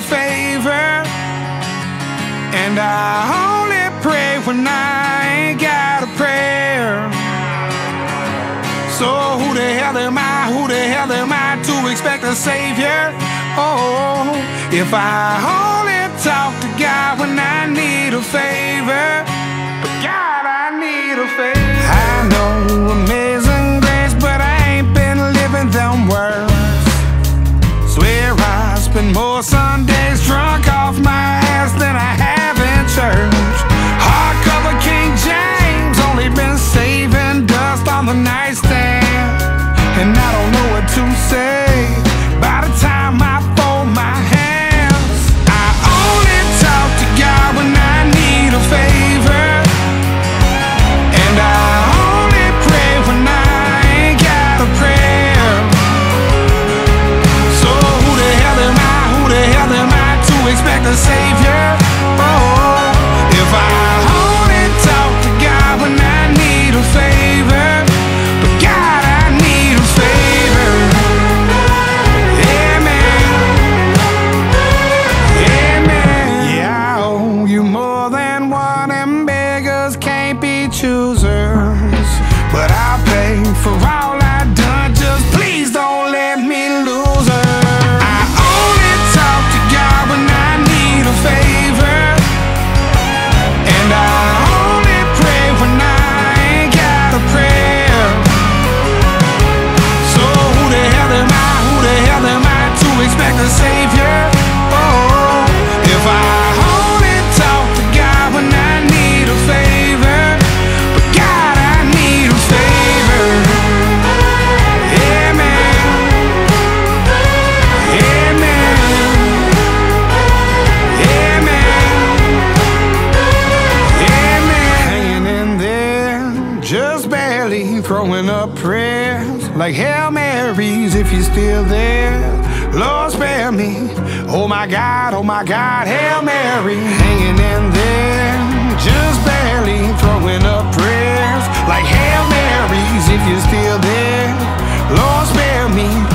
favor, and I only pray when I ain't got a prayer. So who the hell am I? Who the hell am I to expect a savior? Oh, if I only talk to God when I need a favor. But God, I need a favor. I know amazing grace, but I ain't been living them words. Swear I spend more Sundays drunk off my ass than I have in church. Hardcover King James, only been saving dust on the nightstand, and I don't know what to say by the time I fold my hands. I only talk to God when I need a favor, and I only pray when I ain't got a prayer. So who the hell am I? Who the hell am I to expect a savior? Oh, if I only talk to God when I need a favor. But God, I need a favor. Yeah, man. Yeah, man. Yeah, I owe you more than one, and beggars can't be choosers. But I'll pay for all I done, just please don't let me lose her. I only talk to God when I need a favor, and I only pray when I ain't got a prayer. So who the hell am I? Who the hell am I to expect a savior? Oh, if I only talk to God when I need a favor. But God, I need a favor. Yeah, man. Yeah, man. Yeah, man. Yeah, man. Hanging in there, just barely throwing up prayers like Hail Marys if you're still there. Lord, spare me. Oh my God, Hail Mary. Hanging in there, just barely throwing up prayers like Hail Marys if you're still there. Lord, spare me.